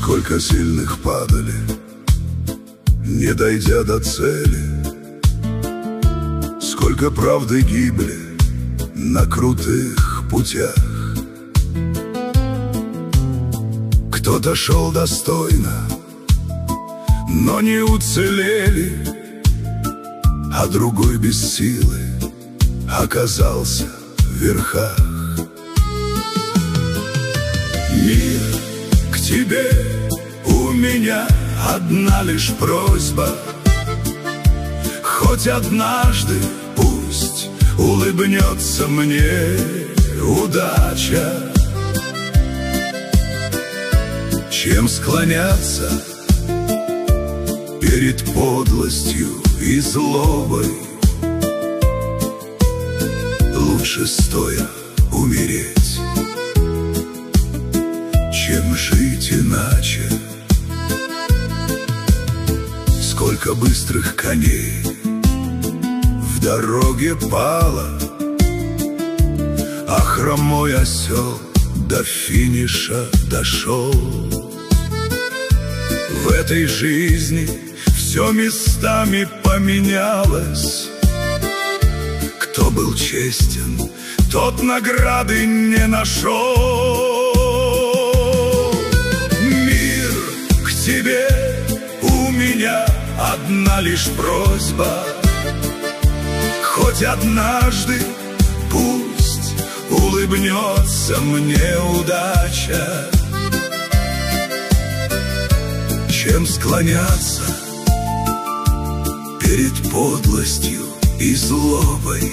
Сколько сильных падали, не дойдя до цели. Сколько правды гибли на крутых путях. Кто-то шел достойно, но не уцелели, а другой без силы оказался в верхах. Мир, к тебе у меня одна лишь просьба: хоть однажды пусть улыбнется мне удача. Чем склоняться перед подлостью и злобой, лучше стоя умереть, чем жить иначе. Сколько быстрых коней в дороге пало, а хромой осел до финиша дошел. В этой жизни все местами поменялось. Кто был честен, тот награды не нашел. Мир, к тебе у меня одна лишь просьба: хоть однажды пусть улыбнется мне удача. Чем склоняться перед подлостью и злобой,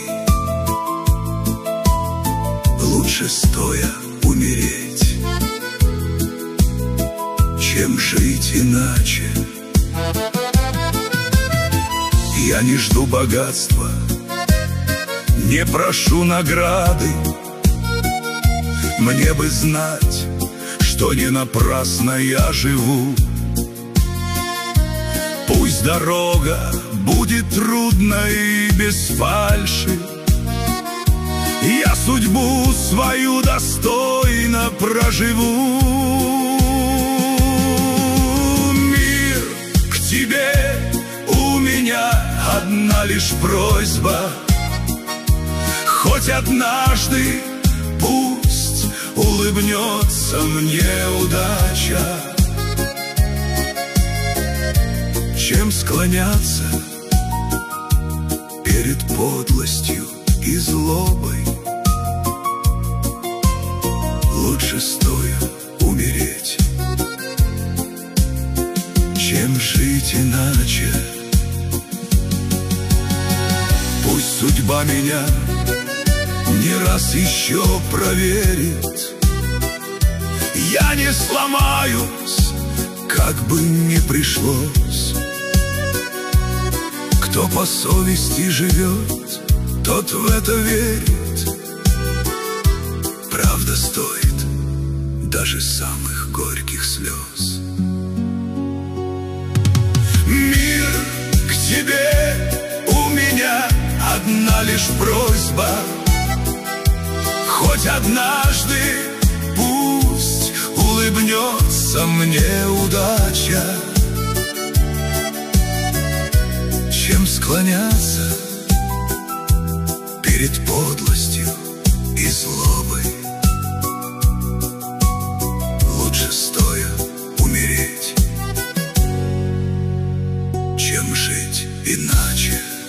лучше стоя умереть, чем жить иначе. Я не жду богатства, не прошу награды. Мне бы знать, что не напрасно я живу. Пусть дорога будет трудной и без фальши, я судьбу свою достойно проживу. Мир, к тебе у меня одна лишь просьба: хоть однажды пусть улыбнется мне удача. Чем склоняться перед подлостью и злобой, лучше стоя умереть, чем жить иначе. Пусть судьба меня не раз еще проверит, я не сломаюсь, как бы ни пришлось. Кто по совести живет, тот в это верит. Правда стоит даже самых горьких слез. Мир, к тебе у меня одна лишь просьба: хоть однажды пусть улыбнется мне удача. Чем склоняться перед подлостью и злобой, лучше стоя умереть, чем жить иначе.